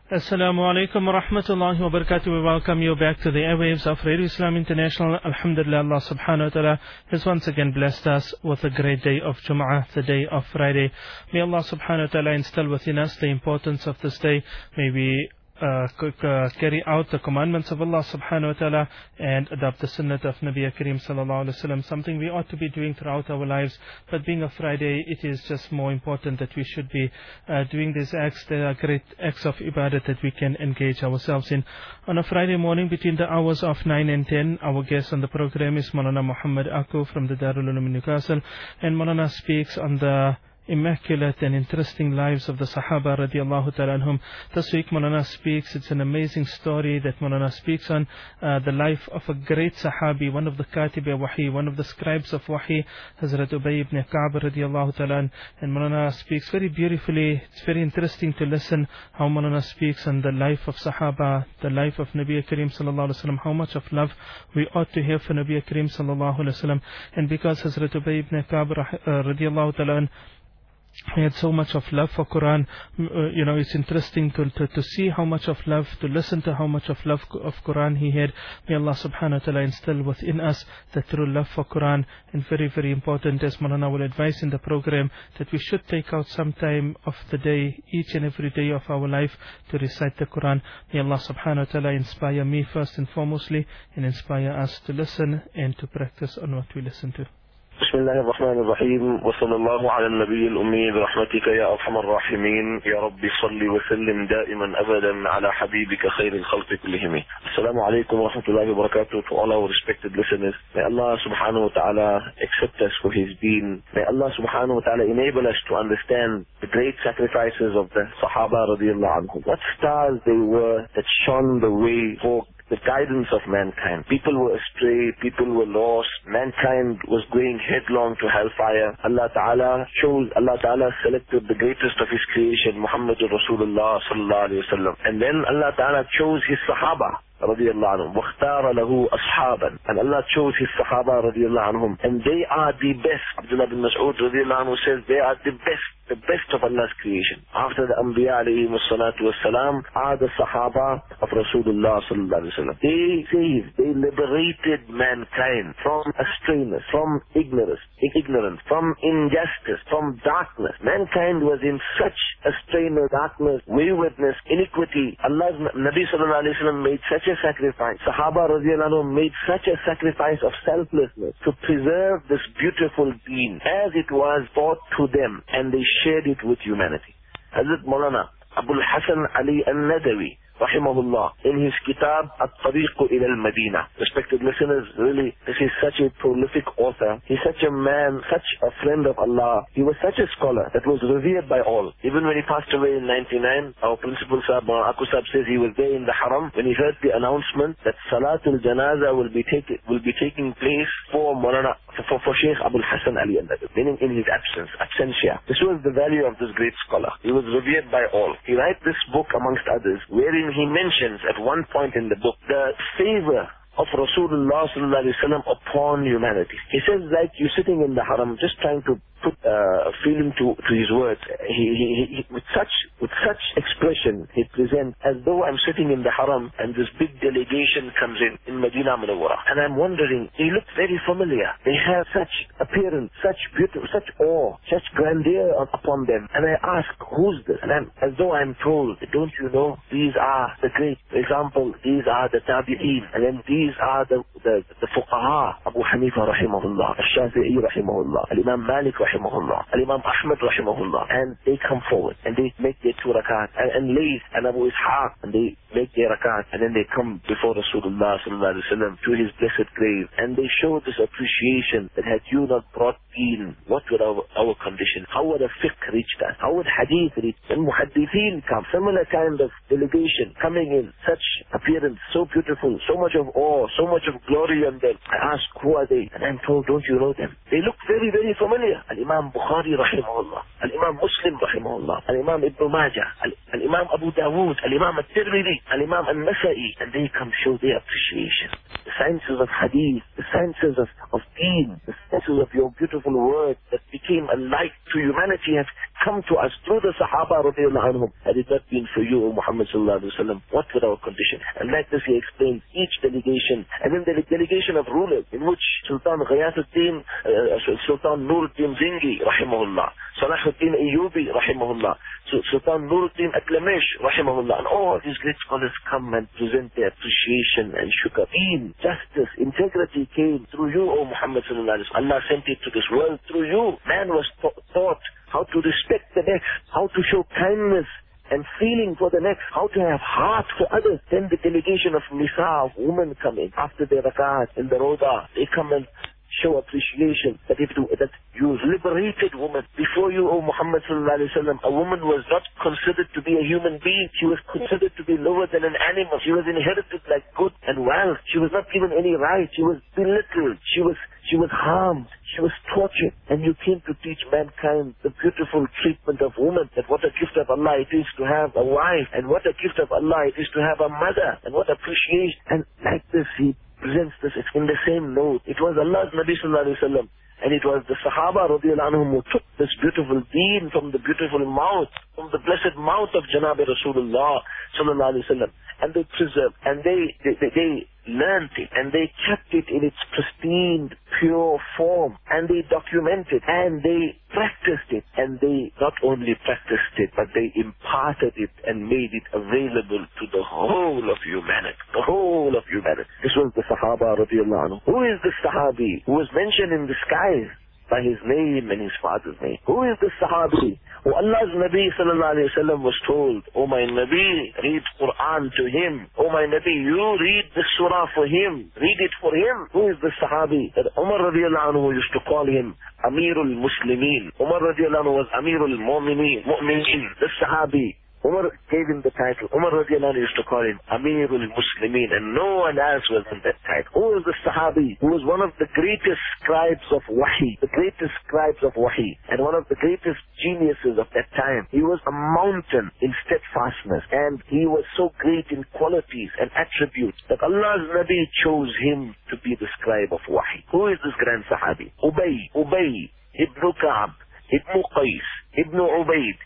Assalamu alaikum wa rahmatullahi wa barakatuh. We welcome you back to the airwaves of Radio Islam International. Alhamdulillah, Allah subhanahu wa ta'ala has once again blessed us with a great day of Jum'ah, the day of Friday. May Allah subhanahu wa ta'ala instill within us the importance of this day. May we carry out the commandments of Allah subhanahu wa ta'ala and adopt the sunnah of Nabi Kareem sallallahu alaihi wasallam, something we ought to be doing throughout our lives. But being a Friday, it is just more important that we should be doing these acts. There are great acts of ibadat that we can engage ourselves in. On a Friday morning between the hours of 9 and 10, our guest on the program is Maulana Muhammad Aku from the Darul Uloom in Newcastle, and Maulana speaks on the immaculate and interesting lives of the Sahaba radiallahu ta'ala anhum. This week Maulana speaks, it's an amazing story that Maulana speaks on the life of a great Sahabi, one of the Katib Wahi, one of the scribes of Wahi, Hazrat Ubay ibn Ka'b radiallahu ta'ala. And Maulana speaks very beautifully. It's very interesting to listen how Maulana speaks on the life of Sahaba, the life of Nabi Kareem sallallahu alaihi wasallam, how much of love we ought to have for Nabi Kareem sallallahu alaihi wasallam. And because Hazrat Ubay ibn Ka'b radiallahu ta'ala, he had so much of love for Quran. It's interesting to see how much of love, to listen to how much of love of Quran he had. May Allah subhanahu wa ta'ala instill within us the true love for Quran. And very, very important, as Maulana will advise in the program, that we should take out some time of the day, each and every day of our life, to recite the Quran. May Allah subhanahu wa ta'ala inspire me first and foremostly, and inspire us to listen and to practice on what we listen to. بسم الله الرحمن الرحيم وصلى الله على النبي الأمي برحمتك يا أرحم الراحمين يا رب صل وسلم دائما أبدا على حبيبك خير الخلق كلهم. السلام عليكم ورحمة الله وبركاته. To all our respected listeners, may Allah subhanahu wa ta'ala accept us for His deen. May Allah subhanahu wa ta'ala enable us to understand the great sacrifices of the Sahaba radiallahu anhum. What stars they were that shone the way for the guidance of mankind. People were astray, people were lost, mankind was going headlong to hellfire. Allah Ta'ala selected the greatest of His creation, Muhammadur Rasulullah sallallahu alayhi wa sallam. And then Allah Ta'ala chose His Sahaba radiallahu anhum, وَاخْتَارَ لَهُ أَصْحَابًا, and Allah chose His Sahaba radiallahu anhum, and they are the best. Abdullah bin Mas'ud radiallahu anhu says they are the best of Allah's creation. After the Anbiya alayhi salatu wassalam are the Sahaba of Rasulullah sallallahu alayhi wa sallam. They liberated mankind from astrayness, from ignorance, from injustice, from darkness. Mankind was in such astrayness, darkness, waywardness, iniquity. Allah's Nabi sallallahu alayhi wa sallam made such a sacrifice. Sahaba radiallahu anhu made such a sacrifice of selflessness to preserve this beautiful deen as it was taught to them, and they shared it with humanity. Hazrat Maulana Abul Hasan Ali al-Nadawi rahimahullah, in his kitab At-Tariq ila al-Madinah. Respected listeners, really, this is such a prolific author. He's such a man, such a friend of Allah. He was such a scholar that was revered by all. Even when he passed away in 99, our principal Sahib, Aku Sahib, says he was there in the Haram when he heard the announcement that Salatul Janaza will be taking place for Maulana, for Sheikh Abul Hasan Ali al-Nadawi, meaning in his absentia. This was the value of this great scholar. He was revered by all. He wrote this book, amongst others, wherein he mentions at one point in the book the favor of Rasulullah sallallahu alaihi wasallam upon humanity. He says, like you're sitting in the Haram, just trying to put feeling to his words. He with such expression, he presents as though I'm sitting in the Haram and this big delegation comes in Medina Munawwara, and I'm wondering, they look very familiar. They have such appearance, such beauty, such awe, such grandeur upon them. And I ask, who's this? And as though I'm told, don't you know, these are the great. For example, these are the Tabi'een, and then these are the Fuqaha, Abu Hanifa rahimahullah, Al-Shafi'i rahimahullah, Al-Imam Malik rahimahullah, Al-Imam Ahmad rahimahullah, and they come forward and they make their 2 rakat, and Layth and Abu Ishaq, and they make their rakat, and then they come before Rasulullah sallallahu alaihi wasallam to his blessed grave, and they show this appreciation that had you not brought deen, what would our condition? How would a fiqh reach us? How would hadith reach? And muhaddithin come, similar kind of delegation coming in, such appearance, so beautiful, so much of awe, so much of glory on them. I ask, who are they? And I'm told, don't you know them? They look very, very familiar. Al-Imam Bukhari rahimahullah, Al-Imam Muslim rahimahullah, Al-Imam Ibn Majah, Al-Imam Abu Dawood, Al-Imam Al-Tirmidhi, Al-Imam Al-Nasa'i, and they come show their appreciation. The sciences of hadith, the sciences of deen, the sciences of your beautiful word that became a light to humanity have come to us through the Sahaba radiallahu anhum. Had it not been for you, O Muhammad sallallahu alaihi wasallam, what would our condition? And like this he explains each delegation, and then the delegation of rulers in which Sultan Ghayathuddin, Sultan Nuruddin Zingi rahimahullah, Salahuddin Ayyubi rahimahullah, Sultan Nuruddin Aklamish rahimahullah, and all these great scholars come and present their appreciation and shukr. Deen, justice, integrity came through you, O Muhammad sallallahu alaihi wasallam. Allah sent it to this world through you. Man was taught how to respect the next, how to show kindness and feeling for the next, how to have heart for others. Then the delegation of Nisa, of women, come in after their rakat in the Roda. They come and show appreciation that you liberated women. Before you, O Muhammad sallallahu alaihi wasallam, a woman was not considered to be a human being. She was considered to be lower than an animal. She was inherited like good and wealth. She was not given any right. She was belittled. She was harmed. She was tortured. And you came to teach mankind the beautiful treatment of woman, that what a gift of Allah it is to have a wife, and what a gift of Allah it is to have a mother, and what appreciation. And like this he presents this in the same note. It was Allah's Nabi sallallahu alaihi wasallam, and it was the Sahaba radiallahu anhum who took this beautiful deen from the beautiful mouth, from the blessed mouth of Janab Rasulullah sallallahu alaihi wasallam, and they preserved, and they learned it, and they kept it in its pristine, pure form, and they documented, and they practiced it, and they not only practiced it, but they imparted it and made it available to the whole of humanity. The whole of humanity. This was the Sahaba radiallahu anhu. Who is the Sahabi who was mentioned in the skies by his name and his father's name? Who is the Sahabi who Allah's Nabi sallallahu alayhi wa sallam was told, "O my Nabi, read Quran to him. O my Nabi, you read the surah for him. Read it for him." Who is the Sahabi that Umar radiallahu anhu used to call him Amirul Muslimin? Umar radiallahu anhu was Amirul Mu'minin. The Sahabi. Umar gave him the title. Umar radiallahu anhu used to call him Amirul Muslimin, and no one else was in that title. Who is the Sahabi who was one of the greatest scribes of Wahi, the greatest scribes of Wahi, and one of the greatest geniuses of that time? He was a mountain in steadfastness, and he was so great in qualities and attributes that Allah's Nabi chose him to be the scribe of Wahi. Who is this grand Sahabi? Ubay, Ibn Ka'b, Ibn Qais, Ibn Ubaid,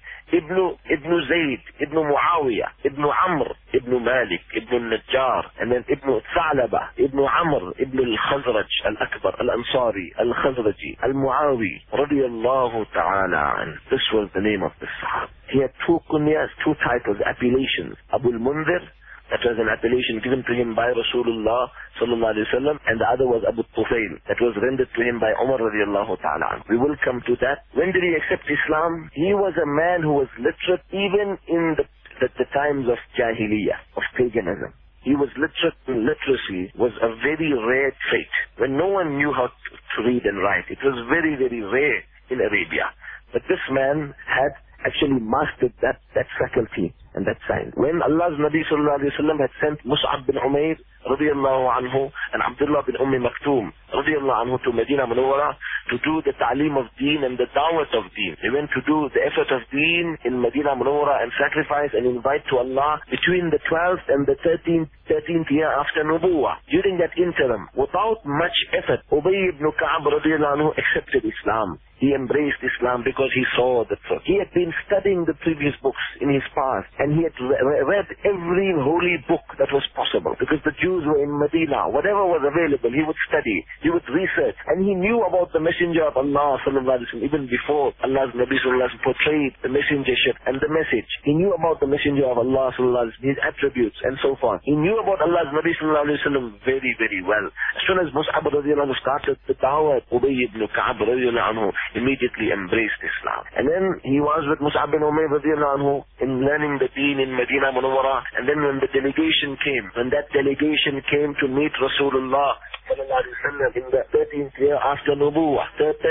Ibn Zayd, Ibn Muawiyah, Ibn Amr, Ibn Malik, Ibn Najjar, and then Ibn Tha'laba, Ibn Amr, Ibn al-Khazraj, al-Akbar, al-Ansari, al-Khazraji, al-Muawi, radiyallahu ta'ala an. This was the name of the Sahaba. He had two kunyas, two titles, appellations. Abu al-Mundhir, that was an appellation given to him by Rasulullah sallallahu alaihi wasallam, and the other was Abu Tufail, that was rendered to him by Umar radiallahu ta'ala. We will come to that. When did he accept Islam? He was a man who was literate even in the times of Jahiliyyah, of paganism. He was literate. Literacy was a very rare trait. When no one knew how to read and write, it was very, very rare in Arabia. But this man had actually mastered that faculty and that science. When Allah's Nabi sallallahu alayhi wa sallam had sent Mus'ab bin Umair radiyallahu anhu and Abdullah bin Maktoum radiyallahu anhu to Medina Munawwara to do the ta'lim of deen and the da'wat of deen. They went to do the effort of deen in Medina Munawwara and sacrifice and invite to Allah between the 12th and the 13th year after Nubuwah. During that interim, without much effort, Ubay ibn Ka'b radiyallahu anhu accepted Islam. He embraced Islam because he saw the truth. He had been studying the previous books in his past, and he had read every holy book that was possible, because the Jews were in Medina. Whatever was available, he would study, he would research, and he knew about the Messenger of Allah sallallahu alaihi wasallam even before Allah's Nabi sallallahu alaihi wasallam portrayed the messengership and the message. He knew about the Messenger of Allah sallallahu alaihi wasallam, his attributes and so forth. He knew about Allah's Nabi sallallahu alaihi wasallam very, very well. As soon as Mus'ab radiyallahu anhu started the da'wah, Ubay ibn Ka'b radiyallahu anhu immediately embraced Islam. And then he was with Mus'ab bin Umayr radiyallahu anhu in learning the deen in Medina Munawwara. And then when that delegation came to meet Rasulullah sallallahu alaihi wasallam in the 13th year after Nubuwah,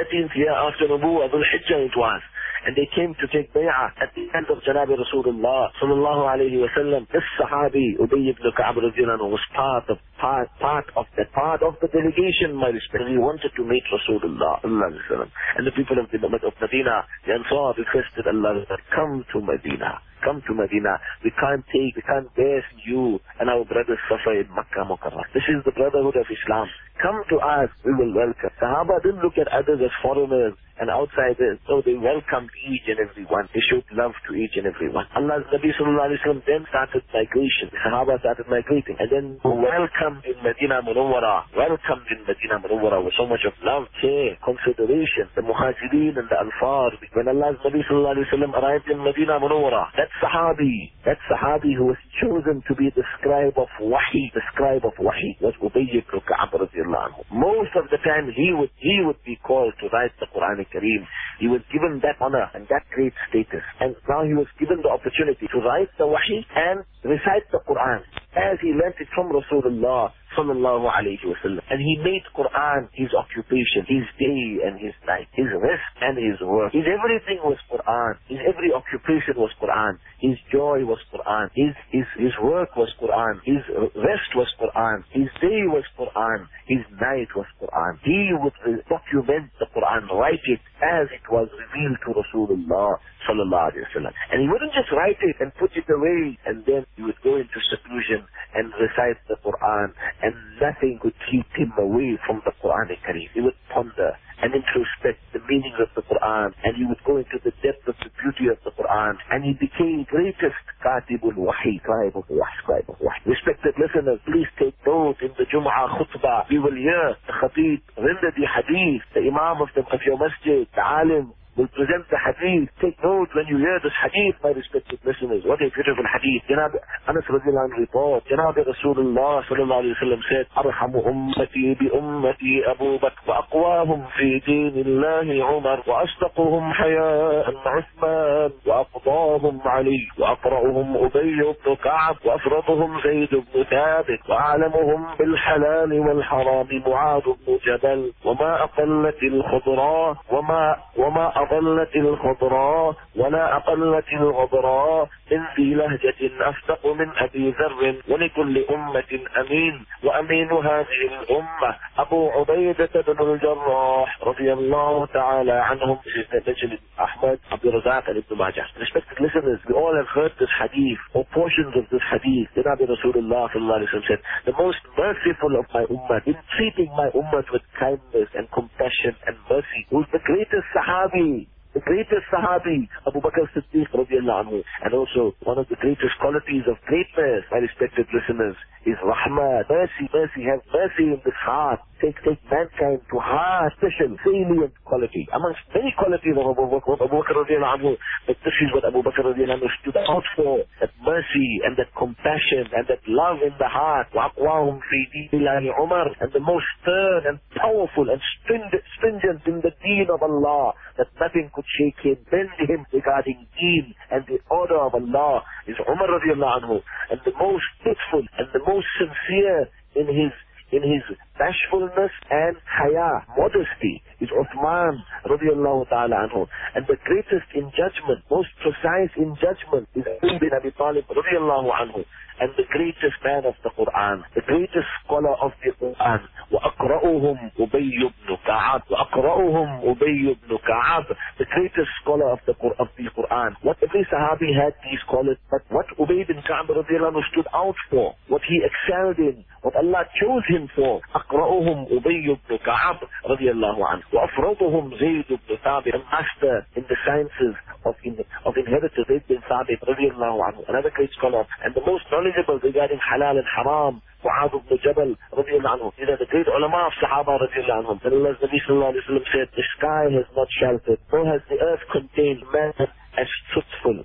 Dhul Hijjah it was. And they came to take bay'ah at the end of Janab Rasulullah sallallahu alayhi wa sallam. This Sahabi, Ubay ibn Ka'b radiyallahu anhu, was part of part of the delegation, my respect. He wanted to meet Rasulullah, and the people of Medina, the Ansar requested Allah, come to Medina. Come to Medina. We can't bear you and our brothers suffer in Makkah Mukarram. This is the brotherhood of Islam. Come to us, we will welcome. Sahaba didn't look at others as foreigners and outsiders, so they welcomed each and every one. They showed love to each and every one. Allah's Nabi Sallallahu Alaihi Wasallam then started migration. Sahaba started migrating and then welcomed in Medina Munawwara with so much of love, care, consideration. The Muhajirin and the Ansar. When Allah's Nabi Sallallahu Alaihi Wasallam arrived in Medina Munawwara, that Sahabi who was chosen to be the scribe of Wahi was Ubay ibn Ka'ab radiallahu anhu. Most of the time he would be called to write the Quran Kareem. He was given that honor and that great status. And now he was given the opportunity to write the Wahi and recite the Quran as he learnt it from Rasulullah sallallahu alayhi wa sallam. And he made Quran his occupation, his day and his night, his rest and his work. His everything was Quran. His every occupation was Quran. His joy was Quran. His work was Quran. His rest was Quran. His day was Quran. His night was Quran. He would document the Quran, write it as it was revealed to Rasulullah sallallahu alayhi wa sallam. And he wouldn't just write it and put it away and then he would go into seclusion and recite the Quran, and nothing could keep him away from the Quran Kareem. He would ponder and introspect the meaning of the Quran, and he would go into the depth of the beauty of the Quran, and he became greatest Katibul Wahi, scribe of Wahi. Respected listeners, please take note. In the Jum'ah khutbah, we will hear the Khatib render the hadith, the Imam of your masjid, the Alim, will present the hadith. Take note when you hear this hadith, my respected listeners. What a beautiful hadith. Janab Anas radhiyallahu anhu report. Janab Rasulullah sallallahu alayhi wa sallam said, Arhamu ummati bi ummati Abu Bakr wa aqwahum fi dinillahi Umar wa asdaquhum haya'an Uthman wa aqdahum Ali wa aqra'uhum Ubay ibn Ka'ab wa afraduhum Zayd ibn Thabit wa a'lamuhum bil halal wal haram Mu'adh ibn Jabal wa ma aqallat al khudra wa ma أقلت الخضراء ولا أقلت الغضراء من ذي لهجة أصدق من أبي ذر ولكل أمة أمين وأمين هذه الأمة أبو عبيدة بن الجراح رضي الله تعالى عنهم. Ahmad, Abdul Razak and Ibn Majah. Respected listeners, we all have heard this hadith or portions of this hadith. Nabi Rasulullah sallallahu alaihi wasallam said, the most merciful of my ummah, in treating my ummah with kindness and compassion and mercy, who is the greatest Sahabi, Abu Bakr Siddiq radiallahu anhu. And also one of the greatest qualities of greatness, my respected listeners, is rahmah, mercy. Have mercy in this heart. Take mankind to heart, special, salient quality. Amongst many qualities of Abu Bakr radiallahu anhu, but this is what Abu Bakr radiallahu anhu stood out for, that mercy and that compassion and that love in the heart. وَأَقْوَاهُمْ فِي دِينِ اللَّهِ عُمَرٍ, and the most stern and powerful and stringent in the deen of Allah, that nothing could shake him, bend him regarding deen and the order of Allah, is Umar radiallahu anhu. And the most faithful and the most sincere in his bashfulness and haya, modesty, is Uthman radiallahu ta'ala anhu. And the greatest in judgment, most precise in judgment, is Ali bin Abi Talib radiallahu anhu. And the greatest man of the Quran, the greatest scholar of the Quran, وَأَقْرَأُهُمْ أُبَيُّ بْنُ كَعَبٍ, the greatest scholar of the Quran. What every Sahabi had these scholars, but what Ubay bin Ka'ab radiallahu anhu stood out for, what he excelled in, what Allah chose him for, أَقْرَأُهُمْ أُبَيُّ بْنُ كَعَبٍ radiallahu anhu, وَأَفْرَضُهُمْ زَيْدُ بْنُ ثَابِتٍ, a master in the sciences of inheritance, Zayd bin Thabit radiallahu anhu, another great scholar, and the most knowledgeable regarding halal and haram, Mu'adh ibn Jabal radiallahu anhu. These are the great ulama of Sahaba radiallahu anhum. And Allah's Nabi sallallahu alayhi wa sallam said, the sky has not sheltered, nor has the earth contained man as truthful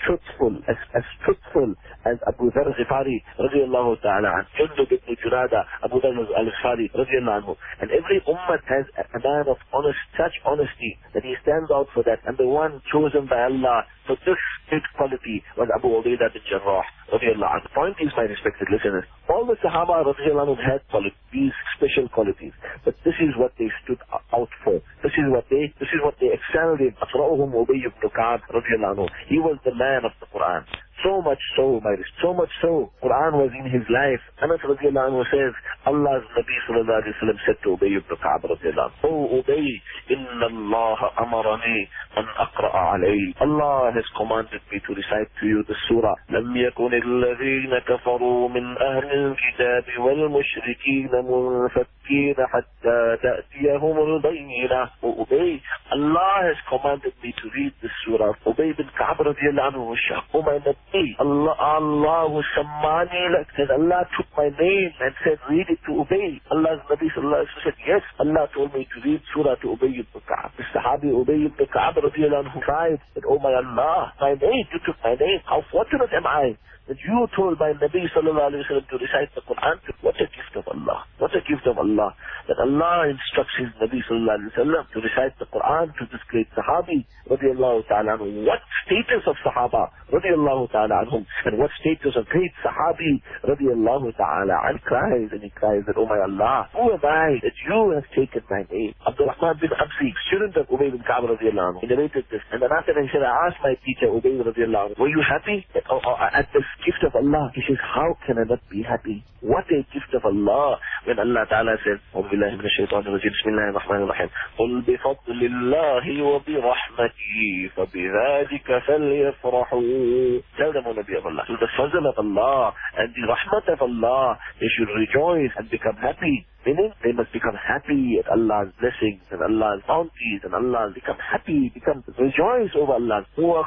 as Abu Dharr al-Ghifari radiallahu ta'ala anhu, Jundub ibn Junada, Abu Dharr al-Ghifari radiallahu anhu. And every ummah has a man of such honesty that he stands out for that. And the one chosen by Allah for this great quality was Abu Ubaidah bin Jarrah radiallahu anhu. The point is, my respected listeners, all the Sahaba radiallahu anhu had these special qualities, but this is what they stood out for. This is what they excelled in. Asra'uhum Ubay ibn Ka'ab radiallahu anhu. He was the man of the Quran. So much so, Quran was in his life. Anas radiallahu anhu says, Allah's Nabi sallallahu alayhi wa sallam said to Ubay ibn Ka'b radiallahu anhu, Oh Ubay, inna Allah amarani an aqra'a alayhi. Allah has commanded me to recite to you the surah. لم يكن الذين كفروا من أهل الكتاب والمشركين منفكين حتى تأتيهم البينة. Oh Ubay, Allah has commanded me to read this surah. Ubay ibn Ka'b radiallahu anhu was shocked. Oh my Nabi, Allah sammani lak, said Allah took my name and said read it to Ubay. Allah's Nabi sallallahu alayhi wa sallam said, yes, Allah told me to read surah to Ubay ibn Ka'b. The Sahabi Ubay ibn Ka'b radiallahu anhu cried, said, oh my Allah, my name, you took my name. How fortunate am I that you told my Nabi sallallahu alayhi wa sallam to recite the Quran. What a gift of Allah. What a gift of Allah. That Allah instructs his Nabi sallallahu alayhi wa sallam to recite the Quran to this great Sahabi radiallahu ta'ala anhu. What status of Sahaba radiallahu ta'ala anhum, and what status of great Sahabi radiallahu ta'ala, and he cries that, oh my Allah, who am I that you have taken my name? Abdurrahman bin Absi, student of Ubay bin Ka'b radiallahu anhu, he narrated this, and then after that he said, I asked my teacher Ubay radiallahu anhu, were you happy at this gift of Allah? He says, how can I not be happy? What a gift of Allah. When Allah Ta'ala says, أعوذ بالله من الشيطان الرجيم بسم الله الرحمن الرحيم قل بفضل الله وبرحمته فبذلك فليفرحوا. Tell them, O Nabi of Allah, through the fazl of Allah and the rahmat of Allah, they should rejoice and become happy. Meaning, they must become happy at Allah's blessings and Allah's bounties, and Allah become happy, rejoice over Allah.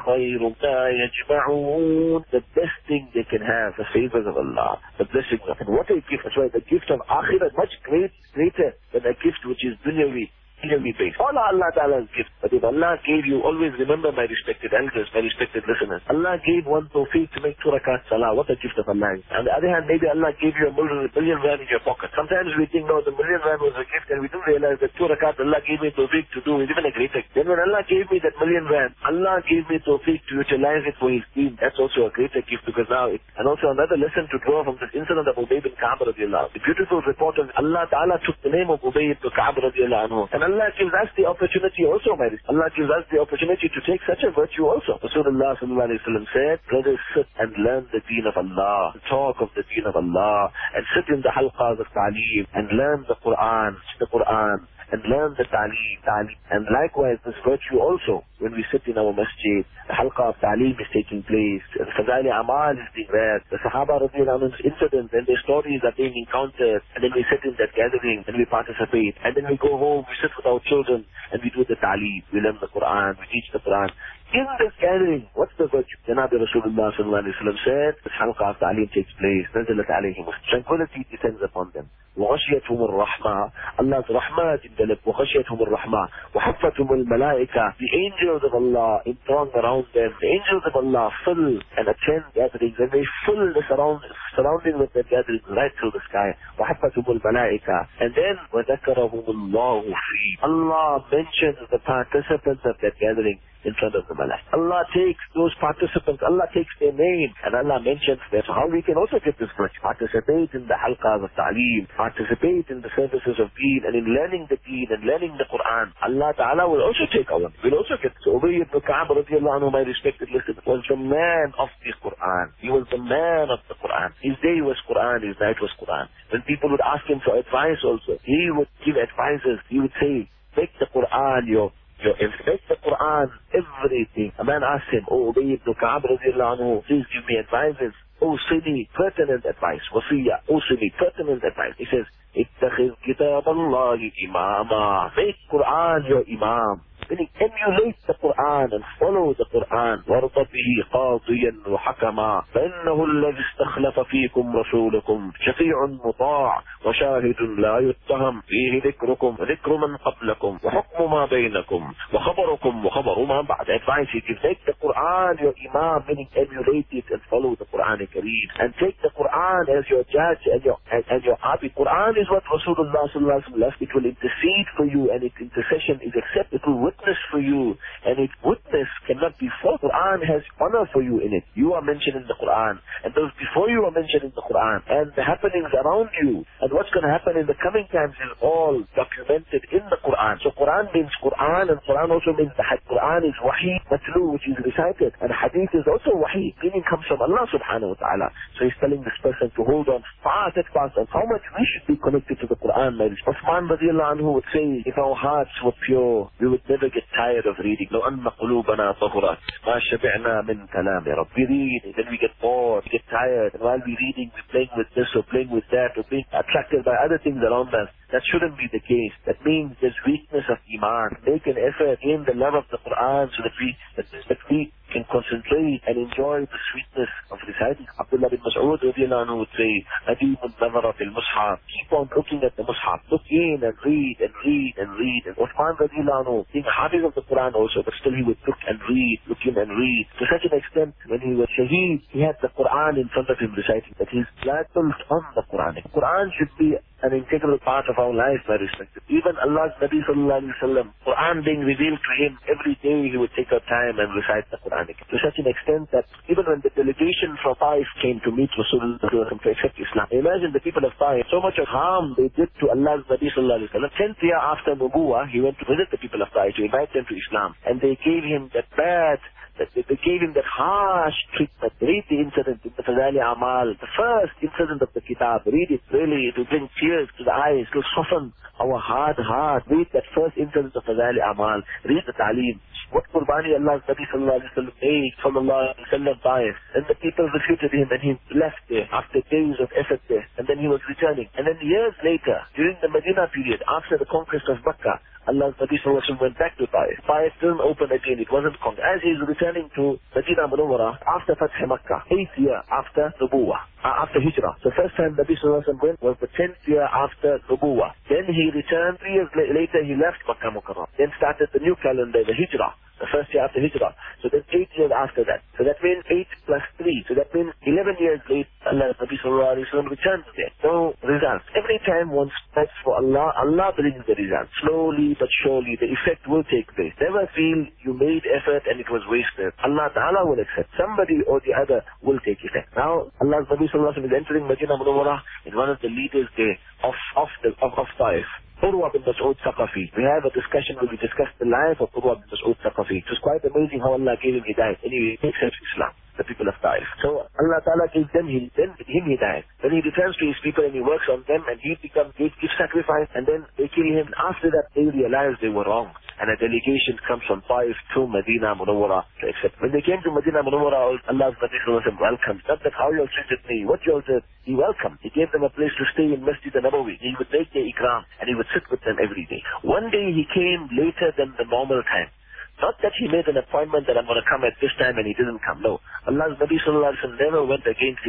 The best thing they can have, the favors of Allah, the blessings of Allah. And what a gift. That's why the gift of Akhirah is much greater than a gift which is dunyawi based. All Allah Ta'ala's gifts. But if Allah gave you, always remember, my respected elders, my respected listeners, Allah gave one tawfiq to make 2 rakat salah. What a gift of Allah. On the other hand, maybe Allah gave you a million rand in your pocket. Sometimes we think, no, the million rand was a gift, and we don't realize that 2 rakat Allah gave me tawfiq to do is even a greater gift. Then when Allah gave me that million rand, Allah gave me tawfiq to utilize it for His deen. That's also a greater gift, because now and also another lesson to draw from this incident of Ubay bin Ka'b radiallahu anhu. The beautiful report of Allah Ta'ala took the name of Ubay bin Ka'b radiallahu anhu, and Allah gives us the opportunity also, my dear. Allah gives us the opportunity to take such a virtue also. Rasulullah sallallahu alayhi wa sallam said, brothers, sit and learn the deen of Allah, talk of the deen of Allah, and sit in the halqas of ta'aleem, and learn the Quran, and learn the ta'aleem. And likewise, this virtue also, when we sit in our masjid, the halqa of ta'aleem is taking place, the Fazail Amal is being read, the Sahaba radiallahu anhu's incidents and their stories are being encountered, and then we sit in that gathering and we participate, and then we go home, we sit with our children and we do the ta'aleem, we learn the Quran, we teach the Quran. In this gathering, what's the virtue? Janabi Rasulullah sallallahu alayhi wa sallam said, this halqa of ta'aleem takes place, nazalat alayhim, tranquility descends upon them. وغشيتهم الرحمة, Allah's rahmah envelop, وغشيتهم الرحمة, وحفتهم الملائكة, the angels of Allah enthrong around them, the angels of Allah fill and attend gatherings, and they fill the surrounding with their gatherings right through the sky. وحفتهم الملائكة, and then وذكرهم الله فيه, Allah mentions the participants of that gathering in front of the Malak. Allah takes those participants, Allah takes their name, and Allah mentions them. So how we can also get this virtue? Participate in the halqas of ta'aleem, participate in the services of deen, and in learning the deen and learning the Quran. Allah Ta'ala will also take our, will also get. So Ubay ibn Ka'b radiallahu anhu, my respected listeners, was the man of the Quran. He was the man of the Quran. His day was Quran, his night was Quran. When people would ask him for advice also, he would give advices. He would say, make the Quran your make the Quran everything. A man asked him, oh Ubay ibn Ka'b radiallahu anhu, please give me advices. Oh, Sidi, pertinent advice. Wasiya, oh Sidi, pertinent advice. He says, اتخذ كتاب الله إماما. Make Quran your Imam. Meaning, emulate the Quran and follow the Quran. وارض به قاضيا وحكما فإنه الذي استخلف فيكم رسولكم شفيع مطاع وشاهد لا يتهم فيه ذكركم وذكر من قبلكم وحكم ما بينكم وخبركم وخبر ما بعد. Advice he gives, make the Quran your Imam, meaning emulate it and follow the Quran Kareem, and take the Quran as your judge and your Abid. Quran is what Rasulullah sallallahu alaihi wasallam left. It will intercede for you, and its intercession is accepted. It will witness for you, and its witness cannot be false. The Quran has honor for you in it. You are mentioned in the Quran, and those before you are mentioned in the Quran, and the happenings around you, and what's going to happen in the coming times is all documented in the Quran. So Quran means Quran, and Quran also means the Hadith. Quran is wahi, matlu, which is recited, and Hadith is also wahi, meaning comes from Allah subhanahu wa ta'ala. So he's telling this person to hold on fast on how much we should be connected to the Quran. Uthman radiallahu anhu would say, if our hearts were pure, we would never get tired of reading. لو أن قلوبنا طهرت ما شبعنا من كلام يا رب. We read, and then we get bored, we get tired, and while we're reading, we're playing with this or playing with that, or being attracted by other things around us. That shouldn't be the case. That means there's weakness of Iman. Make an effort in the love of the Quran so that we can concentrate and enjoy the sweetness of reciting. Abdullah bin Mas'ud radiallahu anhu would say, Adibun nazara fil mushaf. Keep on looking at the mushaf. Look in and read and read and read. And Uthman radiallahu anhu, being hafiz of the Quran also, but still he would look and read, look in and read. To such an extent, when he was shaheed, he had the Quran in front of him reciting. That his blood built on the Quran. The Quran should be an integral part of our life, my respected. Even Allah's Nabi sallallahu alayhi wa sallam, Quran being revealed to him, every day he would take out time and recite the Quran. To such an extent that even when the delegation from Taif came to meet Rasulullah to accept Islam, imagine the people of Taif, so much of harm they did to Allah's Nabi sallallahu alayhi wa sallam. 10th year after Nubuwah, he went to visit the people of Taif to invite them to Islam. And they gave him that they gave him that harsh treatment. Read the incident in the Fadail Amal, the first incident of the Kitab. Read it, really, it will bring tears to the eyes, it will soften our hard heart. Read that first incident of Fadail Amal. Read the Ta'aleem. What Qurbani Allah's Nabi sallallahu alayhi wa sallam made, sallallahu alayhi wa sallam, Taif. And the people refuted him, and he left there after days of effort there. And then he was returning. And then years later, during the Medina period, after the conquest of Makkah, Allah's Nabi sallallahu alayhi wa sallam went back to Taif. Taif didn't open again, it wasn't conquered. As he's returning to Medina Munawwara after Fath Makkah, 8th year after Nubuwah, after Hijrah. The first time Nabi sallallahu alayhi wa sallam went was the 10th year after Nubuwah. Then he returned, 3 years later he left Makkah Mukarram. Then started the new calendar, the Hijrah. The first year after Hijrah. So then 8 years after that. So that means 8 plus 3. So that means 11 years later, Allah Nabi sallallahu alayhi wa sallam returns there. No results. Every time one speaks for Allah, Allah brings the result. Slowly but surely, the effect will take place. Never feel you made effort and it was wasted. Allah Ta'ala will accept. Somebody or the other will take effect. Now, Allah's Nabi sallallahu alayhi wa sallam is entering Medina Munawwara in one of the leaders there of Taif. Urwa bin Mas'ud Thaqafi. We have a discussion where we discussed the life of Urwa bin Mas'ud Thaqafi. It was quite amazing how Allah gave him hidayah. Anyway, he accepts Islam, the people of Taif. So Allah Ta'ala gives him hidayah. Then he returns to his people and he works on them and he gives sacrifice, and then they kill him. After that, they realize they were wrong. And a delegation comes from Taif to Medina Munawwara to accept. When they came to Medina Munawwara, Allah's Nabi sallallahu alayhi wa sallam welcomed. Not that how you all treated me, what you all did. He welcomed. He gave them a place to stay in Masjid al-Nabawi. He would make their ikram and he would sit with them every day. One day he came later than the normal time. Not that he made an appointment that I'm going to come at this time and he didn't come. No. Allah's Nabi sallallahu alayhi wa sallam never went against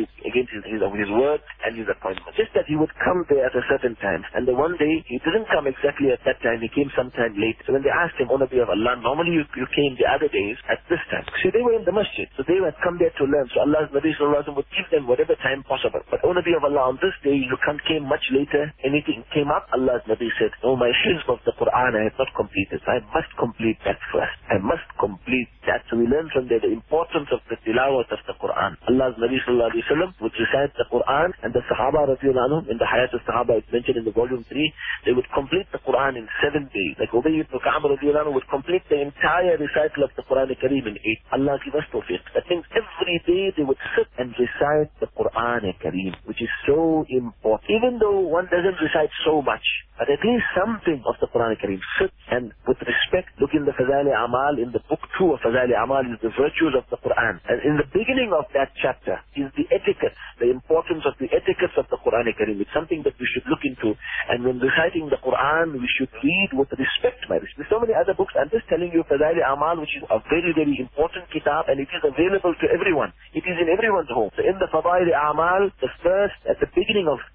his word and his appointment. Just that he would come there at a certain time. And the one day, he didn't come exactly at that time. He came sometime late. So when they asked him, O Nabi of Allah, normally you came the other days at this time. See, they were in the masjid. So they had come there to learn. So Allah's Nabi sallallahu alayhi wa sallam would give them whatever time possible. But O Nabi of Allah, on this day, you came much later. Anything came up, Allah's Nabi said, no, my hizb of the Quran I have not completed. I must complete that first. I must complete that. So we learn from there the importance of the tilawat of the Quran. Allah's Nabi sallallahu alayhi wa sallam would recite the Quran, and the Sahaba radiallahu anhum, in the Hayat of Sahaba, it's mentioned in the volume 3, they would complete the Quran in 7 days. Like Ubay ibn Ka'ab radiallahu anhu would complete the entire recital of the Quran Kareem in 8. Allah give us tawfiq. That means every day they would sit and recite the Quran Kareem, which is so important. Even though one doesn't recite so much, but at least something of the Quran Kareem. Sit and with respect, look in the Fadail Amal, in the book 2 of Fadail Amal is the virtues of the Quran. And in the beginning of that chapter is the etiquette, the importance of the etiquettes of the Quran Kareem. It's something that we should look into. And when reciting the Quran, we should read with respect. There's so many other books. I'm just telling you Fadail Amal, which is a very, very important kitab, and it is available to everyone. It is in everyone's home. So in the Fadail Amal, the first, at the beginning of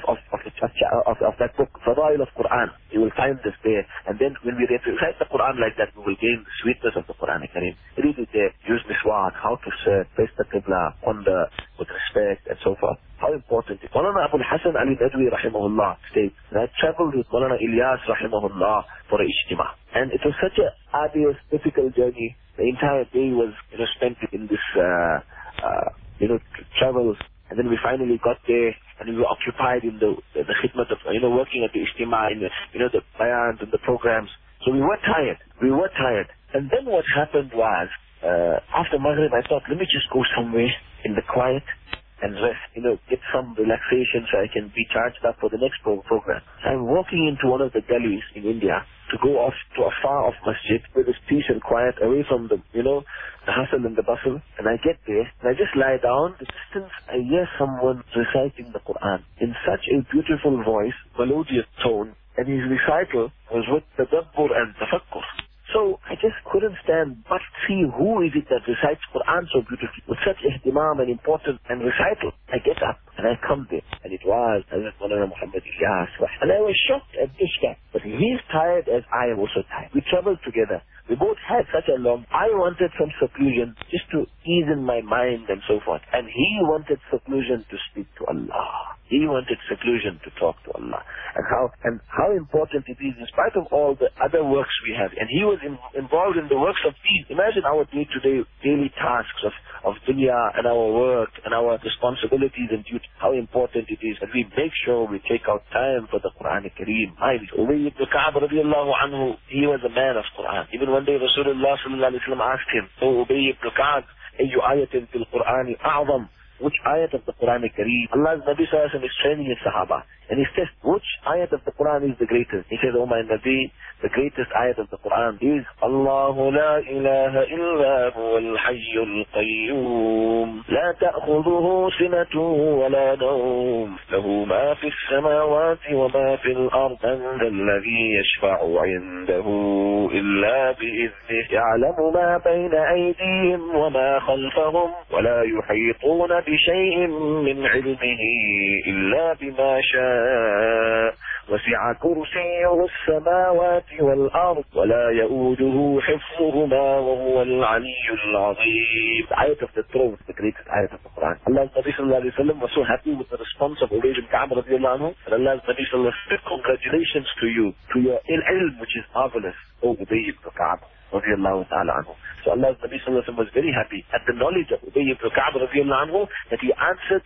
that book, Fadail of Quran, you will find this there. And then when we recite the Quran like that, we will gain the sweetness of the Quran Kareem. Read it there, use miswak, how to serve, face the Qibla, ponder with respect, and so forth. how important it is. Maulana Abu Hassan Ali Nadwi rahimahullah states that I traveled with Maulana Ilyas rahimahullah for a ijtima. And it was such a arduous, difficult journey. The entire day was, spent in this, travels. And then we finally got there, and we were occupied in the khidmat of, working at the ijtima, in the bayans and the programs. So we were tired. And then what happened was, after Maghrib, I thought, let me just go somewhere in the quiet and rest, get some relaxation so I can be charged up for the next program. So I'm walking into one of the gullies in India to go off to a far-off masjid where there's peace and quiet, away from the hustle and the bustle. And I get there, and I just lie down. In the distance, I hear someone reciting the Quran in such a beautiful voice, melodious tone, and his recital was with tadabbur and tafakkur. So I just couldn't stand but see who is it that recites Quran so beautifully with such ihtimam and importance and recital. I get up and I come there, and it was Hazrat Maulana Muhammad Ilyas, and I was shocked at this guy. But he's tired as I am also tired. We traveled together. We both had such a long. I wanted some seclusion just to ease in my mind and so forth, and he wanted seclusion to speak to Allah. He wanted seclusion to talk to Allah. And how important it is in spite of all the other works we have. And he was involved in the works of peace. Imagine our day-to-day daily tasks of dunya and our work and our responsibilities and duties. How important it is that we make sure we take out time for the Quran Kareem. Ubay ibn Ka'b radiallahu anhu, he was a man of Quran. Even one day Rasulullah sallallahu alaihi wasallam asked him, "Oh Ubay ibn Ka'b, ayyu ayatin fil Qur'ani a'zam?" Which ayat of the Quran Kareem? Allah's Nabi sallallahu alaihi wasallam is training his Sahaba. And he says, which ayat of the Quran is the greatest? He says, oh my Nabi, the greatest ayat of the Quran is Allahu la ilaha illa huwal hayyul qayyum la ta'khudhuhu sinatun wa la nawm lahu ma fis samawati wa ma fil ard man alladhi yashfa'u 'indahu illa bi'idhnihi ya'lamu ma bayna aydihim wa ma khalfahum wa la yuhituna bi shay'in min 'ilmihi illa bima sha'a وسع كرسيه السماوات والأرض ولا يؤوده حفظهما وهو العلي العظيم. The ayat of the throne is the greatest ayat of the Quran. Allah's Nabi sallallahu alayhi wa sallam was so happy with the response of Ubay ibn Ka'b radiallahu anhu, and Allah's Nabi sallallahu alayhi wa sallam said, congratulations to you, to your ilm which is marvelous, O Ubay ibn Ka'b radiallahu ta'ala anhu. So Allah's Nabi sallallahu alayhi wa sallam was very happy at the knowledge of Ubay ibn Ka'b radiallahu anhu that he answered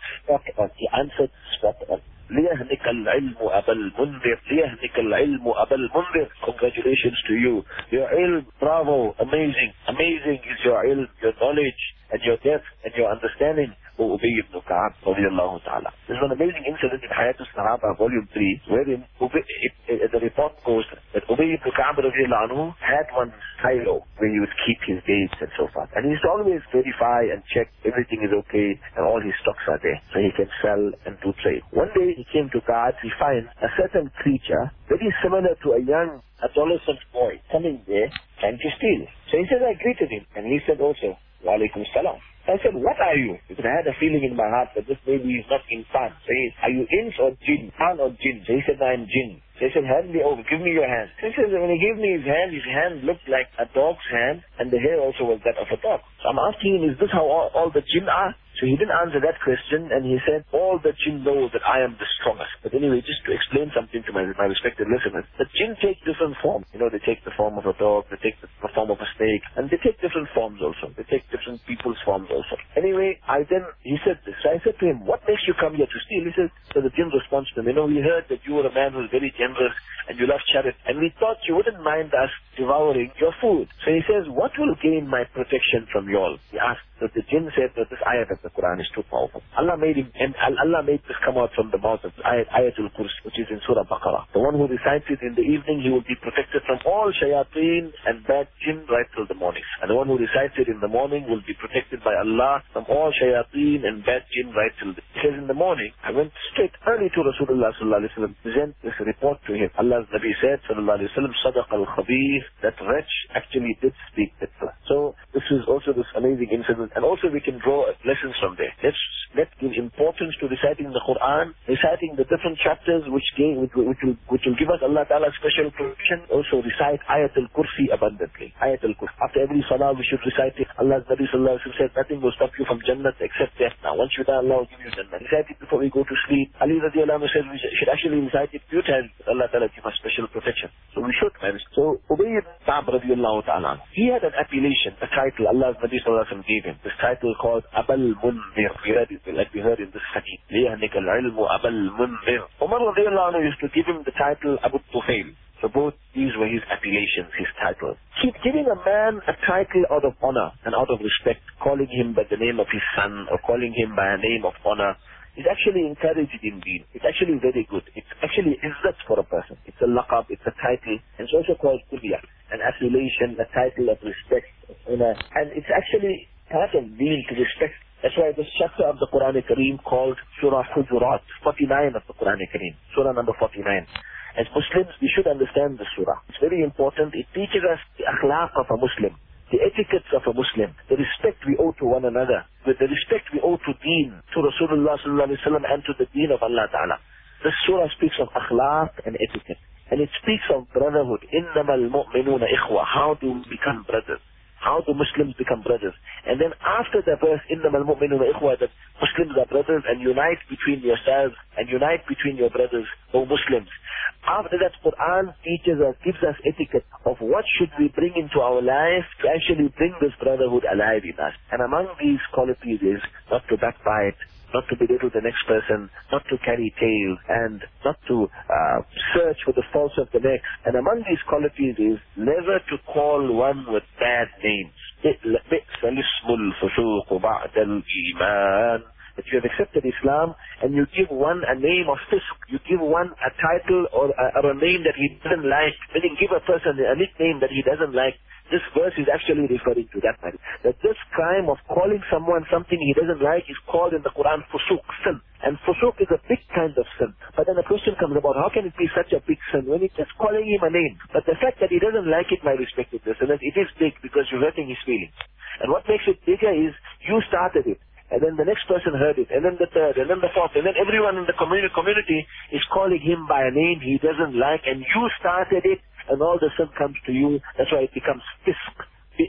spot on. ليهنك العلم أبا المنذر ليهنك العلم أبا المنذر. Congratulations to you. Your ilm, bravo, amazing is your ilm, your knowledge and your depth and your understanding. O Ubay ibn Ka'b radiyallahu ta'ala. There's an amazing incident in Hayatus Sahaba volume 3 wherein the report goes that Ubay ibn Ka'b radiyallahu anhu had one silo where he would keep his dates and so forth. And he used to always verify and check everything is okay and all his stocks are there so he can sell and do trade. One day he came to God, he finds a certain creature very similar to a young adolescent boy coming there trying to steal. So he said, I greeted him, and he said also, Wa alaikum salam. I said, what are you? Because I had a feeling in my heart that this baby is not insan. So he said, are you ins or jinn? Insan or jinn? So he said, I'm jinn. So he said, hand me over, give me your hand. So he said, when he gave me his hand looked like a dog's hand, and the hair also was that of a dog. So I'm asking him, is this how all the jinn are? So he didn't answer that question, and he said, all the jinn know that I am the strongest. But anyway, just to explain something to my respected listeners, the jinn take different forms. They take the form of a dog, they take the form of a snake, and they take different forms also. They take different people's forms also. Anyway, he said this. So I said to him, what makes you come here to steal? He said, so the jinn responds to him, we heard that you were a man who was very generous, and you love charity, and we thought you wouldn't mind us devouring your food. So he says, what will gain my protection from you all? He asked. So the jinn said that this ayat of the Quran is too powerful. Allah made this come out from the mouth of Ayatul Kursi, which is in Surah Baqarah. The one who recites it in the evening, he will be protected from all shayateen and bad jinn right till the morning. And the one who recites it in the morning will be protected by Allah from all shayateen and bad jinn right till the morning. He says, in the morning, I went straight early to Rasulullah sallallahu alaihi wasallam, present this report to him. Allah's Nabi said, sallallahu alaihi wasallam, Sadaq al-Khabir, that wretch actually did speak the truth. So this is also this amazing incident. And also we can draw lessons importance from there. Let's give importance to reciting the Quran, reciting the different chapters which will give us Allah Ta'ala's special protection. Also recite Ayatul Kursi abundantly. Ayatul Kursi. After every salah we should recite it. Allah's Nabi Sallallahu Alaihi Wasallam said nothing will stop you from Jannah except death. Now once you die, Allah will give you Jannah. Recite it before we go to sleep. Ali radiallahu anhu said we should actually recite it few times. Allah Ta'ala give us special protection. So we should. So Ubay ibn Ka'b radiallahu ta'ala, he had an appellation, a title Allah's Nabi Sallallahu Alaihi Wasallam gave him. This title called Abul Munzir. We heard it, like we heard in this hadith. لِيَهْنِكَ الْعِلْمُ Abul Munzir. Umar radiallahu anhu used to give him the title Abu Tufail. So both these were his appellations, his titles. Keep giving a man a title out of honor and out of respect, calling him by the name of his son or calling him by a name of honor, is actually encouraged in deen. It's actually very good. It's actually izzat for a person. It's a laqab, it's a title, and it's also called kunya, an affiliation, a title of respect, and it's actually part of deen to respect. That's why this chapter of the Quran Kareem called Surah Hujurat, 49 of the Quran Kareem, Surah number 49. As Muslims, we should understand the surah. It's very important. It teaches us the akhlaq of a Muslim, the etiquettes of a Muslim, the respect we owe to one another, with the respect we owe to deen, to Rasulullah Sallallahu Alaihi Wasallam, and to the deen of Allah Ta'ala. This surah speaks of akhlaq and etiquette. And it speaks of brotherhood. إِنَّمَا الْمُؤْمِنُونَ إِخْوَةً. How do we become brothers? How do Muslims become brothers? And then after the verse, إِنَّمَا الْمُؤْمِنُونَ إِخْوَةً, that Muslims are brothers and unite between yourselves and unite between your brothers, O Muslims. After that, Quran teaches us, gives us etiquette of what should we bring into our life to actually bring this brotherhood alive in us. And among these qualities is not to backbite, not to belittle the next person, not to carry tales, and not to search for the faults of the next. And among these qualities is never to call one with bad names. That you have accepted Islam and you give one a name of fisk, you give one a title or a name that he doesn't like, meaning give a person a nickname that he doesn't like. This verse is actually referring to that matter. That this crime of calling someone something he doesn't like is called in the Quran fusuq, sin. And fusuq is a big kind of sin. But then a question comes about, how can it be such a big sin when it's just calling him a name? But the fact that he doesn't like it, my respected listeners, it is big because you're hurting his feelings. And what makes it bigger is you started it. And then the next person heard it, and then the third, and then the fourth, and then everyone in the community is calling him by a name he doesn't like, and you started it, and all the sin comes to you. That's why it becomes fisk. He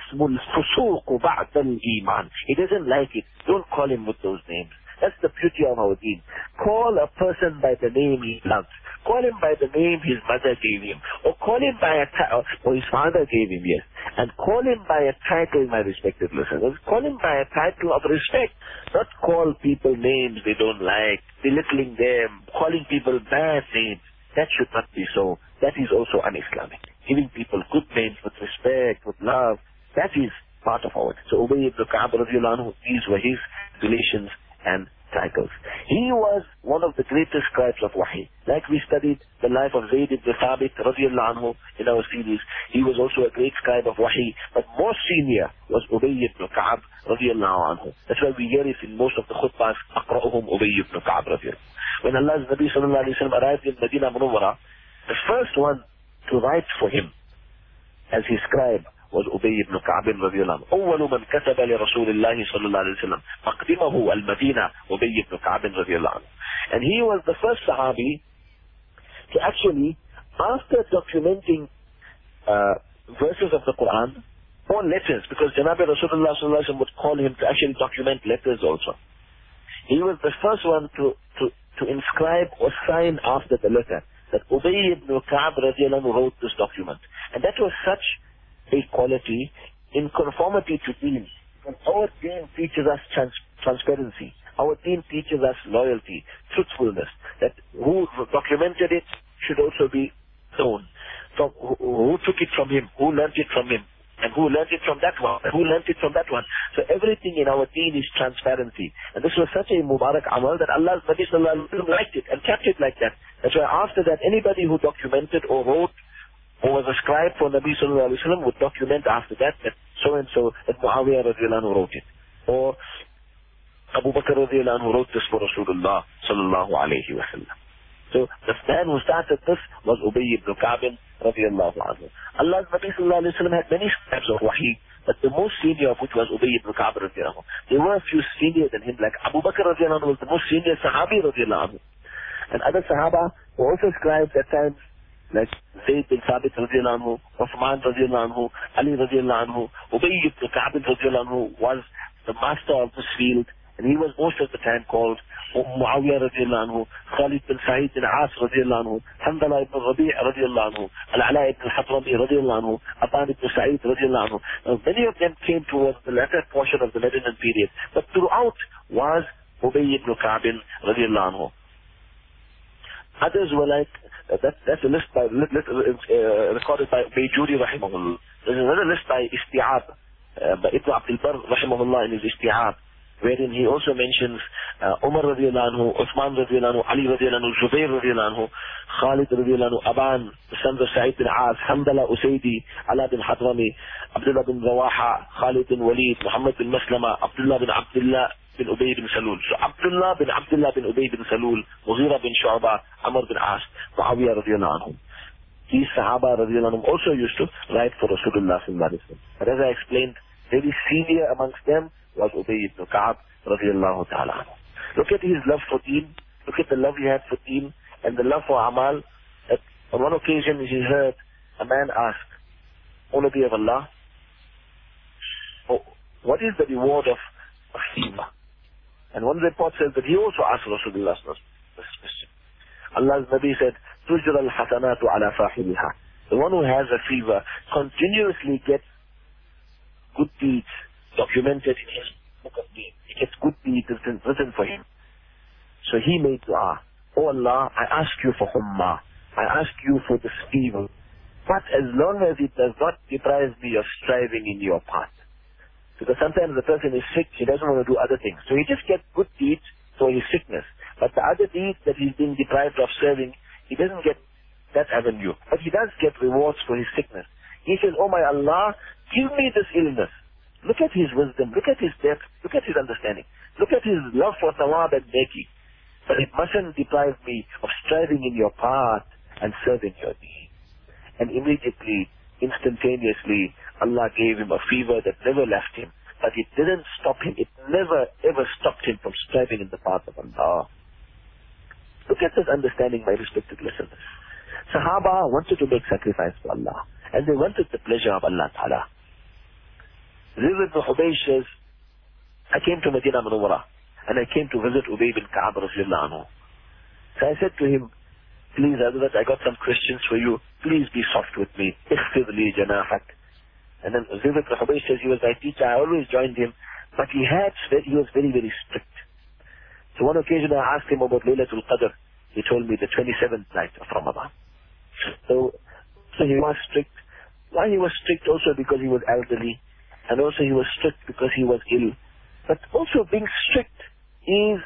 doesn't like it. Don't call him with those names. That's the beauty of our deen. Call a person by the name he loves. Call him by the name his mother gave him. Or call him by or his father gave him, yes. And call him by a title, my respected listeners. Call him by a title of respect. Not call people names they don't like, belittling them, calling people bad names. That should not be so. That is also un-Islamic. Giving people good names with respect, with love, that is part of our. So Ubay ibn Ka'b radiallahu anhu, these were his relations and titles. He was one of the greatest scribes of Wahy. Like we studied the life of Zayd ibn Thabit radiallahu anhu in our series, he was also a great scribe of Wahy, but more senior was Ubay ibn Ka'b radiallahu anhu. That's why we hear it in most of the khutbahs, أقرأهم Ubay ibn Ka'b radiallahu. When Allah's Nabi Sallallahu Alaihi Wasallam arrived in Medina Munawwara, the first one to write for him as his scribe was Ubay ibn Ka'b radiallahu anhu. أول من كتب لرسول الله صلى الله عليه وسلم أقدمه المدينة أبي بن كعب رضي الله عنه. And he was the first Sahabi to actually, after documenting verses of the Quran or letters, because Janabi Rasulullah sallallahu alaihi wasallam would call him to actually document letters also. He was the first one to inscribe or sign after the letter that Ubay ibn Ka'b radiallahu anhu wrote this document. And that was such a quality in conformity to deen. Because our deen teaches us transparency. Our deen teaches us loyalty, truthfulness. That who documented it should also be known. From who took it from him, who learnt it from him, and who learnt it from that one, and who learnt it from that one. So everything in our deen is transparency. And this was such a Mubarak amal that Allah's Nabi Sallallahu Alaihi Wasallam liked it and kept it like that. That's why after that, anybody who documented or wrote or was a scribe for Nabi Sallallahu Alaihi Wasallam would document after that so-and-so, that Muawiyah radiallahu anhu wrote it. Or Abu Bakr radiallahu anhu wrote this for Rasulullah Sallallahu Alaihi Wasallam. So the man who started this was Ubay ibn Ka'b radiallahu anhu. Allah's Nabi Sallallahu Alaihi Wasallam had many scribes of Wahy. but the most senior of which was Ubay ibn Ka'b radiallahu anhu. There were a few senior than him, like Abu Bakr radiallahu anhu was the most senior Sahabi radiallahu anhu. And other Sahaba were also scribes at times, like Zayd bin Thabit radiallahu anhu, Uthman radiallahu anhu, Ali radiallahu anhu. Ubay ibn Ka'b radiallahu anhu was the master of this field, and he was most of the time called Muawiyah radiallahu anhu, Khalid bin Sa'id bin As radiallahu anhu, Hamdallah ibn Rabi' radiallahu anhu, Al-Ala ibn al-Hadrami radiallahu anhu, Aban ibn Sa'id radiallahu anhu. Many of them came towards the latter portion of the Medinan period, but throughout was Ubay ibn Ka'b radiallahu anhu. Others were like, that's a list recorded by Bayjuri rahimahullah. There's another list by Isti'ab, by Ibn Abdul Barr rahimahullah in his Isti'ab, wherein he also mentions Umar radiallahu anhu, Uthman radiallahu anhu, Ali radiallahu anhu, Zubayr radiallahu anhu, Khalid radiallahu anhu, Aban, the sons of Sa'id bin As, Hamdallah Usaydi, Ala bin Hadrami, Abdullah bin Rawaha, Khalid bin Walid, Muhammad bin Maslama, Abdullah bin Ubay bin Salul. So Abdullah bin Ubay bin Salul, Mughira bin Shu'bah, Amr bin As, Muawiyah radiallahu anhu. These Sahaba radiallahu anhu also used to write for Rasulullah sallallahu alaihi wasallam. But as I explained, very senior amongst them was Ubay ibn Ka'b radiallahu ta'ala anhu. Look at his love for deen, look at the love he had for deen and the love for amal. That on one occasion he heard a man ask, O Nabi of Allah, what is the reward of a fever? And one report says that he also asked Rasulullah this question. Allah's Nabi said, Tujra al-hasanatu ala fahibiha. The one who has a fever continuously gets good deeds documented in his book of deeds. He gets good deeds written for him. So he made dua. Oh Allah, I ask you for humma. I ask you for this fever. But as long as it does not deprive me of striving in your path. Because sometimes the person is sick, he doesn't want to do other things. So he just gets good deeds for his sickness. But the other deeds that he's being deprived of serving, he doesn't get that avenue. But he does get rewards for his sickness. He says, oh my Allah, give me this illness. Look at his wisdom, look at his depth, look at his understanding, look at his love for thawab and neki. But it mustn't deprive me of striving in your path and serving your deen. And immediately, instantaneously, Allah gave him a fever that never left him. But it didn't stop him, it never ever stopped him from striving in the path of Allah. Look at this understanding, my respected listeners. Sahaba wanted to make sacrifice for Allah, and they wanted the pleasure of Allah Ta'ala. Zir ibn Hubaysh says, I came to Medina Munawwara, and I came to visit Ubay bin Ka'b radiallahu anhu. So I said to him, please Hazrat, I got some questions for you, please be soft with me. Ikhfid li janahak. And then Zir ibn Hubaysh says, he was my teacher, I always joined him, but he was very, very strict. So one occasion I asked him about Laylatul Qadr. He told me the 27th night of Ramadan. So he was strict. Why he was strict? Also because he was elderly, and also he was strict because he was ill. But also being strict is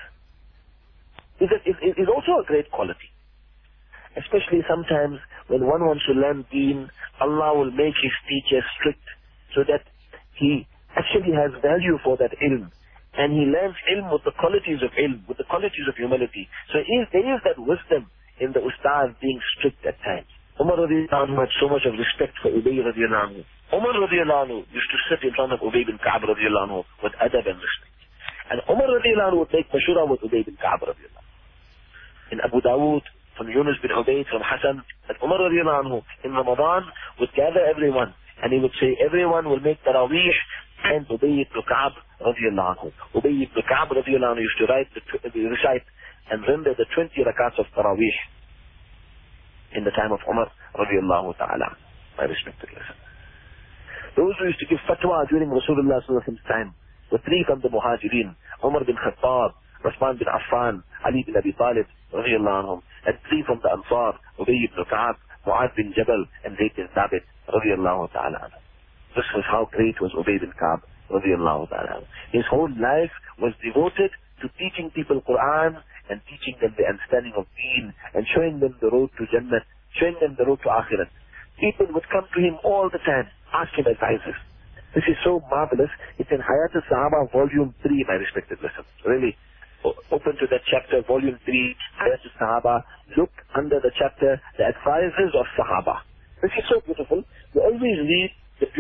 also a great quality. Especially sometimes when one wants to learn deen, Allah will make his teacher strict so that he actually has value for that ilm. And he learns ilm with the qualities of ilm, with the qualities of humility. So there is that wisdom in the ustaz being strict at times. Umar radiallahu anhu had so much of respect for Ubay radiallahu anhu. Umar radiallahu anhu used to sit in front of Ubay bin Ka'b radiallahu anhu with adab and respect. And Umar radiallahu anhu would make mashura with Ubay bin Ka'b radiallahu anhu. In Abu Dawood, from Yunus bin Ubayd, from Hassan, that Umar radiallahu anhu in Ramadan would gather everyone, and he would say, everyone will make tarawih, and Ubay ibn Ka'b radiallahu anhu. Ubay ibn Ka'b radiallahu anhu used to recite and render the 20 rakats of tarawih in the time of Umar radiallahu ta'ala. My respected listeners. Those who used to give fatwa during Rasulullah sallallahu alaihi wasallam's time were three from the Muhajirin: Umar bin Khattab, Uthman bin Affan, Ali bin Abi Talib radiallahu anhum, and three from the Ansar: Ubay ibn Ka'b, Mu'adh bin Jabal, and Zayd bin Thabit radiallahu ta'ala anhu. This was how great was Ubay bin Ka'b radiallahu ta'ala anhu. His whole life was devoted to teaching people Quran and teaching them the understanding of deen and showing them the road to Jannah, showing them the road to Akhirat. People would come to him all the time, ask him advices. This is so marvelous. It's in Hayat al-Sahaba, volume 3, my respected listeners. Really, open to that chapter, volume 3, Hayat al-Sahaba. Look under the chapter, the advices of Sahaba. This is so beautiful. You always read the beauty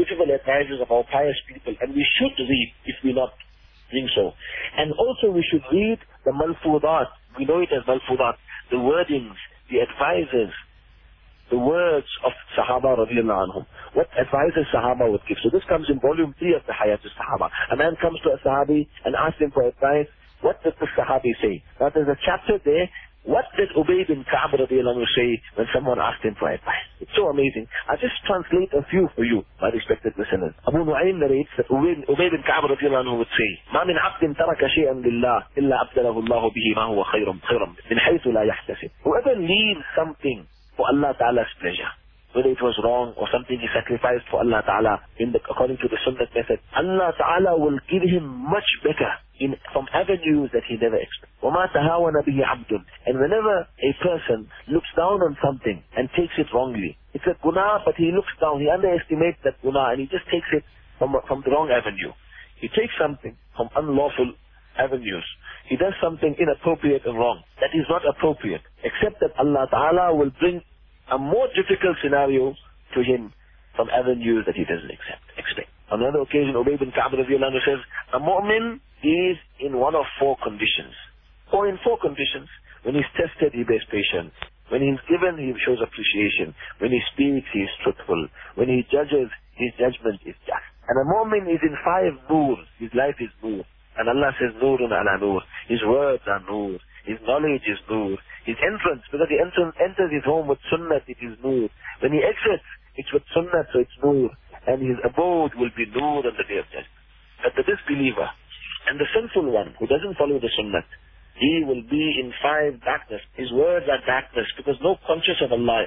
beautiful advices of our pious people, and we should read if we're not doing so. And also we should read the Malfudat. We know it as Malfudat, the wordings, the advices, the words of Sahaba radiallahu anhum. What advices Sahaba would give. So this comes in volume 3 of the Hayat al-Sahaba. A man comes to a Sahabi and asks him for advice. What did the Sahabi say? Now there's a chapter there. What did Ubay bin Ka'b radiallahu anhu say when someone asked him for advice? It's so amazing. I'll just translate a few for you, my respected listeners. Abu Nu'aym narrates that Ubay bin Ka'b radiallahu anhu would say, مَا مِنْ عَبْدٍ تَرَكَ شَيْئًا لِلَّهِ إِلَّا أَبْدَلَهُ اللَّهُ بِهِ مَا هُوَ خَيْرٌ مِنْ حَيْثُ لَا يَحْتَسِبُ. Whoever leaves something for Allah Ta'ala's pleasure, whether it was wrong or something he sacrificed for Allah Ta'ala according to the Sunnah method, Allah Ta'ala will give him much better from avenues that he never expected. وَمَا تَهَاوَنَ بِهِ عَبْدٌ. And whenever a person looks down on something and takes it wrongly, it's a guna, but he looks down, he underestimates that guna, and he just takes it from the wrong avenue. He takes something from unlawful avenues. He does something inappropriate and wrong. That is not appropriate, except that Allah Ta'ala will bring a more difficult scenario to him from avenues that he doesn't expect. On another occasion, Ubay bin Ka'b radiallahu anhu says, a mu'min is in one of 4 conditions. Or in 4 conditions. When he's tested, he bears patience. When he's given, he shows appreciation. When he speaks, he is truthful. When he judges, his judgment is just. And a mu'min is in 5 noors. His life is noor. And Allah says, Noorun ala noor. His words are noor. His knowledge is noor. His entrance, because he enters his home with sunnah, it is noor. When he exits, it's with sunnah, so it's noor. And his abode will be noor on the day of judgment. But the disbeliever and the sinful one who doesn't follow the sunnah, he will be in 5 darkness. His words are darkness because no consciousness of Allah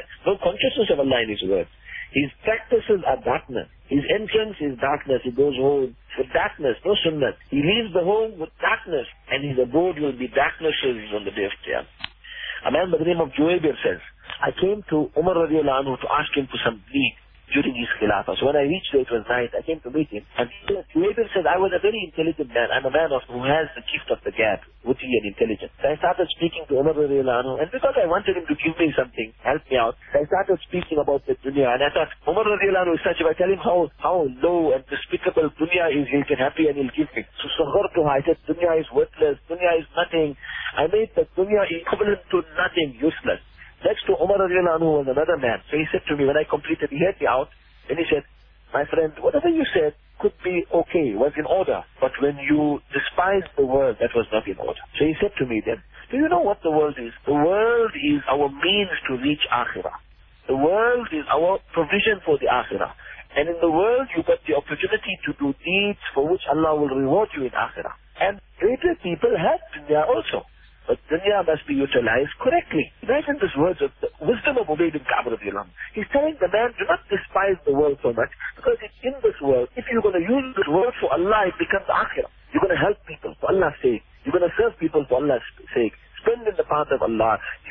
in his words. His practices are darkness. His entrance is darkness. He goes home with darkness, no sunnah. He leaves the home with darkness, and his abode will be darknesses on the day of Qiyamah. A man by the name of Juwaybir says, I came to Umar radiallahu anhu to ask him for some deed during his khilafah. So when I reached there, it was night. I came to meet him. And Juwaybir said, I was a very intelligent man. I'm a man who has the gift of the gab, witty and intelligent. So I started speaking to Umar radiallahu anhu. And because I wanted him to give me something, help me out, so I started speaking about the dunya. And I thought, Umar radiallahu anhu is such, if I tell him how low and despicable dunya is, he'll get happy and he'll give me. So I said, dunya is worthless. Dunya is nothing. I made the dunya equivalent to nothing, useless. Next to Umar radiallahu anhu was another man. So he said to me, when I completed, he heard me out, and he said, my friend, whatever you said could be okay, was in order. But when you despised the world, that was not in order. So he said to me then, do you know what the world is? The world is our means to reach Akhirah. The world is our provision for the Akhirah. And in the world, you got the opportunity to do deeds for which Allah will reward you in Akhirah. And greater people have dunya also. But dunya must be utilized correctly. Imagine these words of the wisdom of Ubay bin Ka'b radiallahu anhu. He's telling the man, do not despise the world so much, because it's in this world. If you're going to use this world for Allah, it becomes akhirah. You're going to help people for Allah's sake. You're going to serve people for Allah's sake. Spend in the path of Allah.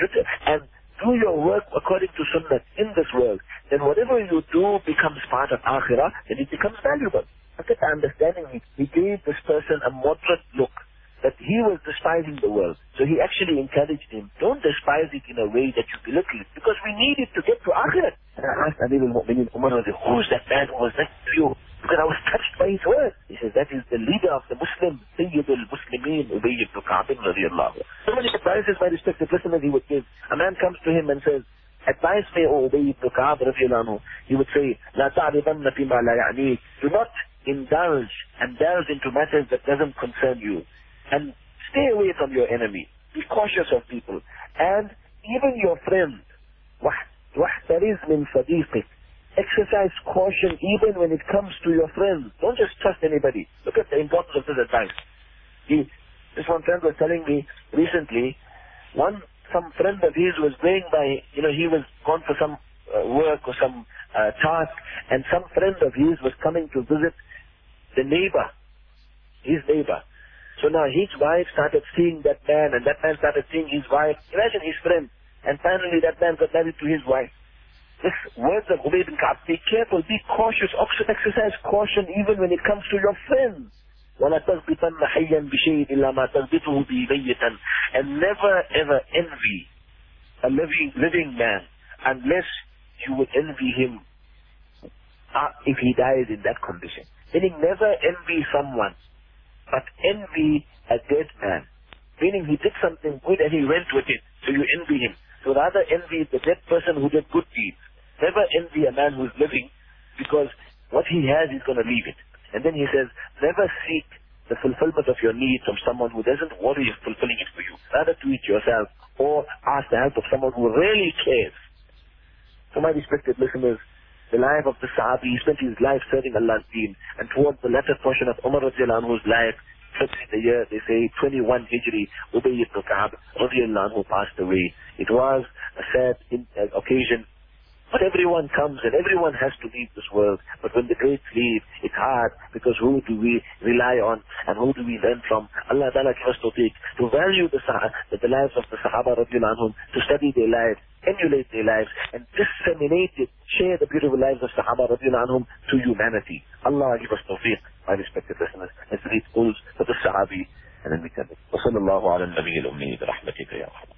And do your work according to sunnah in this world. Then whatever you do becomes part of akhirah, and it becomes valuable. Look at the understanding. He gave this person a moderate look, that he was despising the world. So he actually encouraged him, don't despise it in a way that you belittle it, because we need it to get to Akhirat. And I asked Amir al-Mu'minin Umar, who's that man who was next to you? Because I was touched by his words. He says, that is the leader of the Muslims, Sayyid al-Muslimin, Ubay ibn Ka'b radiallahu. So many advices, my respected listeners, he would give. A man comes to him and says, advise me, O Ubay ibn Ka'b radiallahu. He would say, La ta'ribanna fima la ya'ni. Do not indulge and delve into matters that doesn't concern you. And stay away from your enemy. Be cautious of people. And even your friend, وَاحْتَرِزْ مِنْ صَدِيقِكَ. Exercise caution even when it comes to your friends. Don't just trust anybody. Look at the importance of this advice. This one friend was telling me recently, some friend of his was going by, he was gone for some work or some task, and some friend of his was coming to visit his neighbor. So now his wife started seeing that man, and that man started seeing his wife. Imagine his friend. And finally that man got married to his wife. This words of Ubay bin Ka'b, be careful, be cautious, exercise caution even when it comes to your friends. وَلَا تَغْبِطَنَّ حَيًّا بِشَيْءٍ إِلَّا مَا تَغْبِطُهُ بِمَيِّتًا. And never ever envy a living man unless you would envy him if he dies in that condition. Meaning never envy someone, but envy a dead man. Meaning he did something good and he went with it, so you envy him. So rather envy the dead person who did good deeds. Never envy a man who's living, because what he has, he's going to leave it. And then he says, never seek the fulfillment of your needs from someone who doesn't worry of fulfilling it for you. Rather do it yourself, or ask the help of someone who really cares. So my respected listeners, the life of the Sahabi, he spent his life serving Allah's deen. And towards the latter portion of Umar radiallahu anhu's life, the year, they say, 21 Hijri, Ubay ibn Ka'b radiallahu anhu passed away. It was a sad occasion. But everyone comes and everyone has to leave this world. But when the greats leave, it's hard, because who do we rely on and who do we learn from? Allah Ta'ala give us tawfiq to value the lives of the Sahaba radiallahu anhum, to study their lives, emulate their lives, and disseminate it, share the beautiful lives of Sahaba radiallahu anhum to humanity. Allah give us tawfiq, my respected listeners. Let's read qulz for the Sahabi, and then we can. وصلى الله على النبي الأمي برحمتك يا رحمة.